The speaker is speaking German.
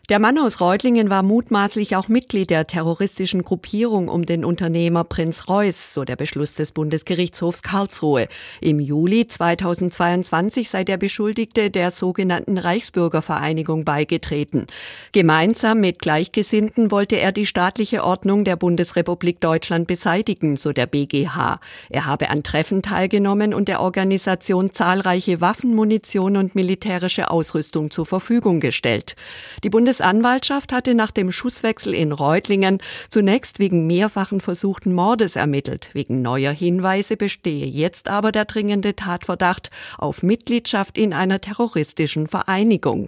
Der Mann aus Reutlingen war mutmaßlich auch Mitglied der terroristischen Gruppierung um den Unternehmer Prinz Reuß, so der Beschluss des Bundesgerichtshofs Karlsruhe. Im Juli 2022 sei der Beschuldigte der sogenannten Reichsbürgervereinigung beigetreten. Gemeinsam mit Gleichgesinnten wollte er die staatliche Ordnung der Bundesrepublik Deutschland beseitigen, so der BGH. Er habe an Treffen teilgenommen und der Organisation zahlreiche Waffen, Munition und militärische Ausrüstung zur Verfügung gestellt. Die Bundesanwaltschaft hatte nach dem Schusswechsel in Reutlingen zunächst wegen mehrfachen versuchten Mordes ermittelt. Wegen neuer Hinweise bestehe jetzt aber der dringende Tatverdacht auf Mitgliedschaft in einer terroristischen Vereinigung.